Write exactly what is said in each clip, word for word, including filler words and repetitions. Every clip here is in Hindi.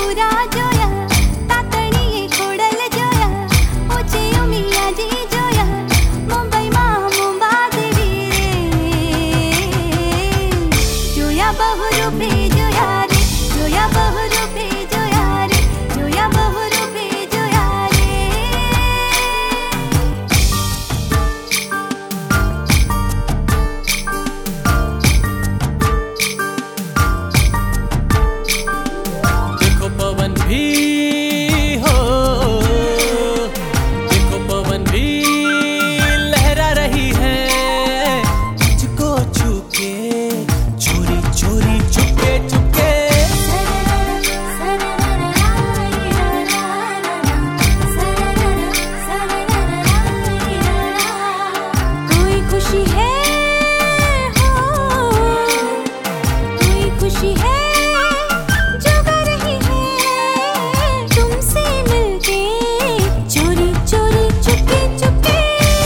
पुरा जोया तातणी खोडल जोया ओचे उमियाजी जोया मुंबई मा मुंबा देवी जोया बहुरूपी जोया रे जोया बहुरूपी जोया रे जोया बहुरूपी जोया रे देखो पवन भी हो देखो पवन भी लहरा रही है मुझको छूके चोरी चोरी चुपके चुपके कोई खुशी है हो कोई खुशी है जो कर रही है तुमसे मिलके चोरी चोरी चुपके चुपके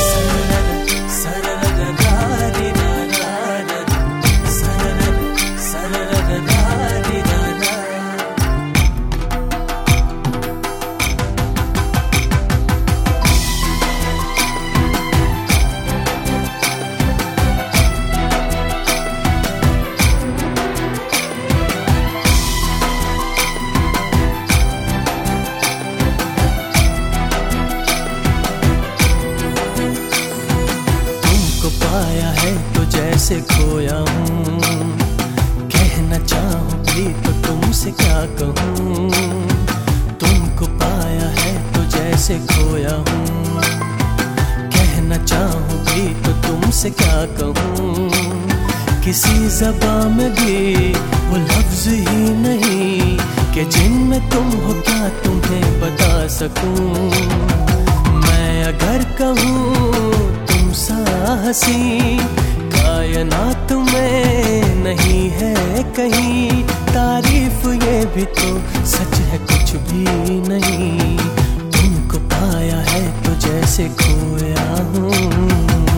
तुमको पाया है तो जैसे खोया हूँ कहना चाहूँ भी तो तुमसे क्या कहूँ तुमको पाया है तो जैसे खोया हूँ कहना चाहूँ भी तो तुमसे क्या कहूँ किसी ज़बान में भी वो लफ्ज़ ही नहीं कि जिनमें तुम हो क्या तुम्हें बता सकूं मैं अगर कहूँ तुम सा हंसी कायनात में नहीं है कहीं तारीफ ये भी तो सच है कुछ भी नहीं तुमको पाया है तो जैसे खोया हूँ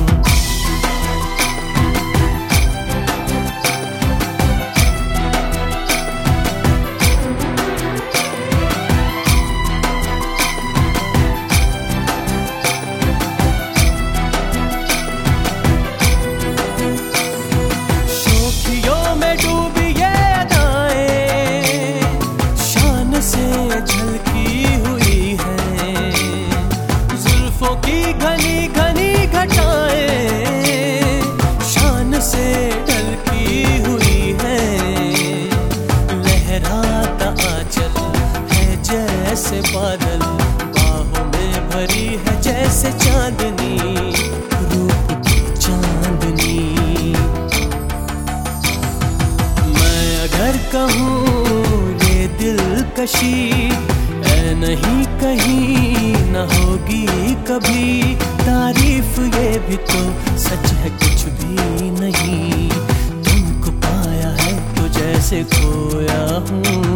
शोखियों में डूबी ये अदाएं शान से झलकी हुई है जुल्फों की घनी घनी घटाएं शान से ढलकी हुई है लहराता आंचल है जैसे बादल बाहों में भरी है जैसे चांदनी रूप की चांदनी मैं अगर कहूँ ये दिलकशी ऐ नहीं कहीं न होगी कभी तारीफ ये भी तो सच है कुछ भी नहीं तुमको पाया है तो जैसे खोया हूँ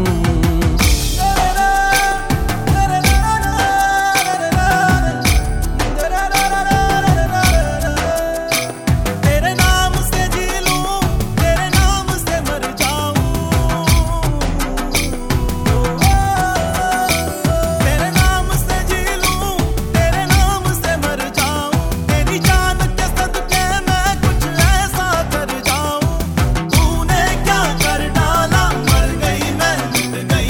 तूने क्या कर डाला मर गई मैं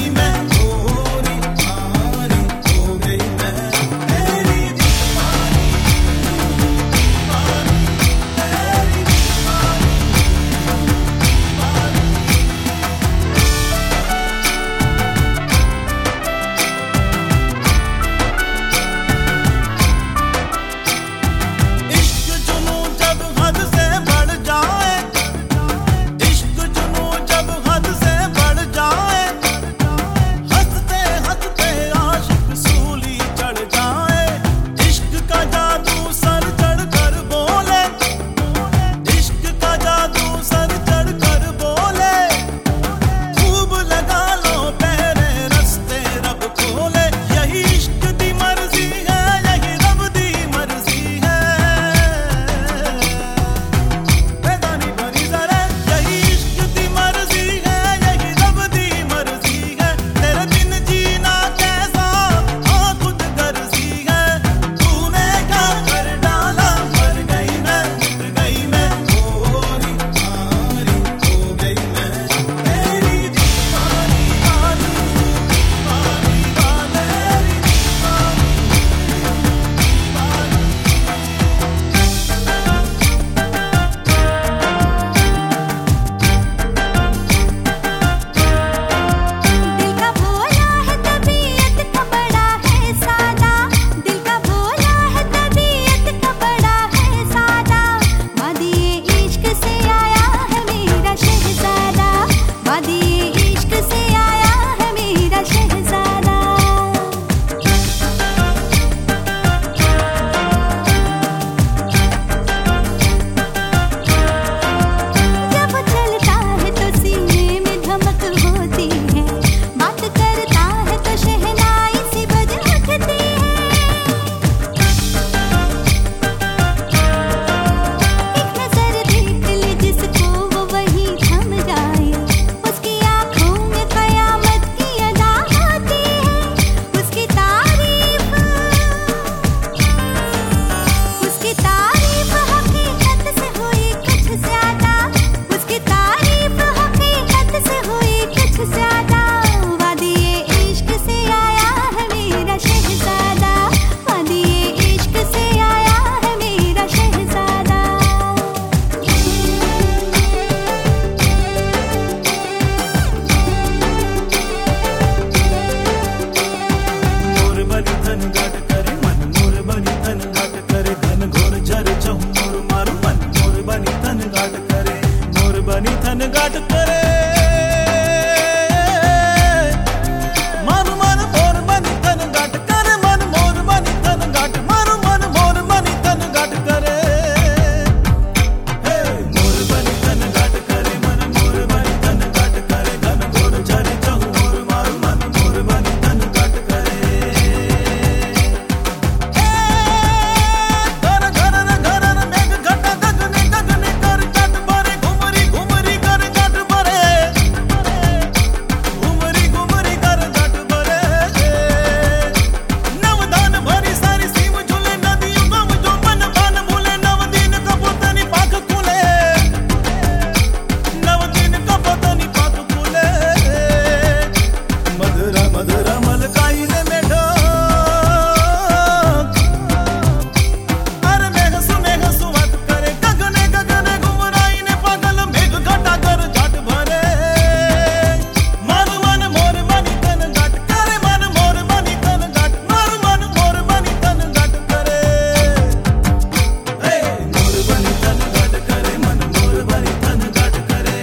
रमल काई ने मेढो अरे मेघ सुमेघ सुवत करे गगने गगने गुमराई ने पागल मेघ घटा कर घाट भरे मन मन मोर बनी तन घाट करे मन मोर बनी तन घाट मन मन मोर बनी तन घाट करे ए मोर बनी तन घाट करे मन मोर बनी तन घाट करे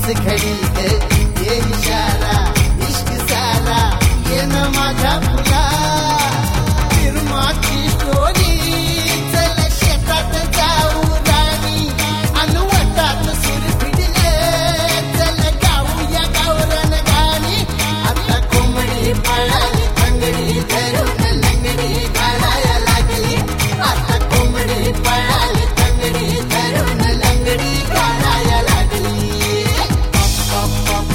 तीच घडी ग ये इशारा इश्क सारा ये न माझ्या फुला फिरमाची स्टोरी चल शेतात जाऊ राणी अनवटात सूर भिडले चल गाऊया गावरान गाणी आता कोंबडी पळाली तंगडी धरून लंगडी घालाया लागली आता कोंबडी पळाली तंगडी धरून लंगडी घालाया लागली.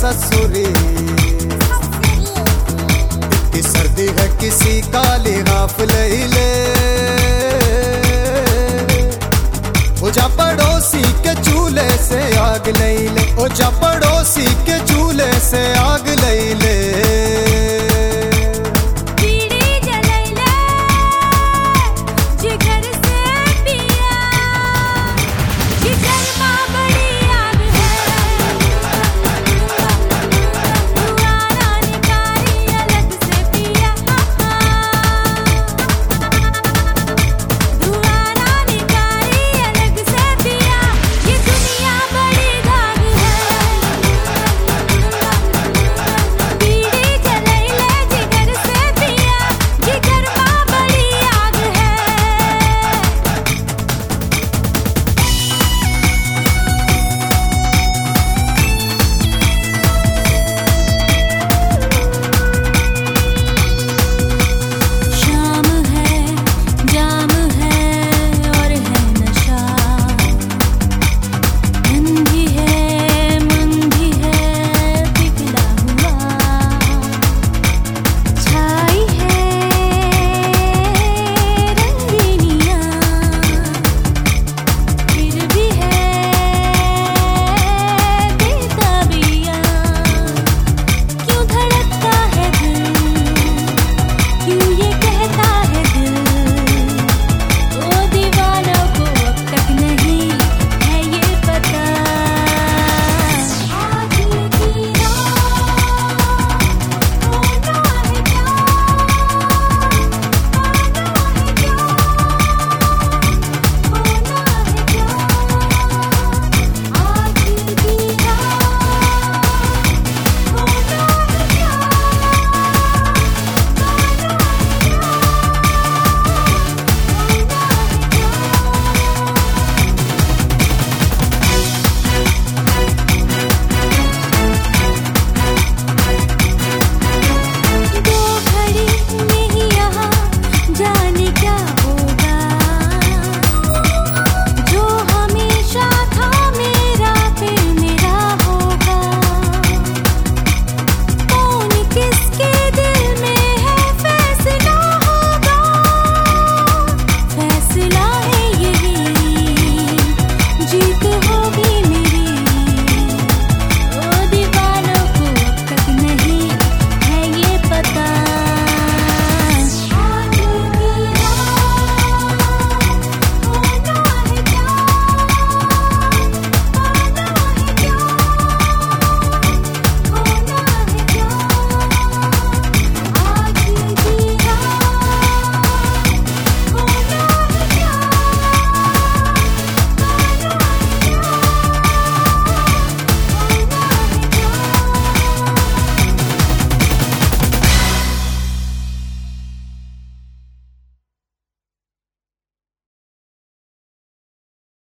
ससुरी। इतनी सर्दी है किसी का लिहाफ ले ले, ओ जा पड़ोसी के चूल्हे से आग ले ले, ओ जा पड़ोसी के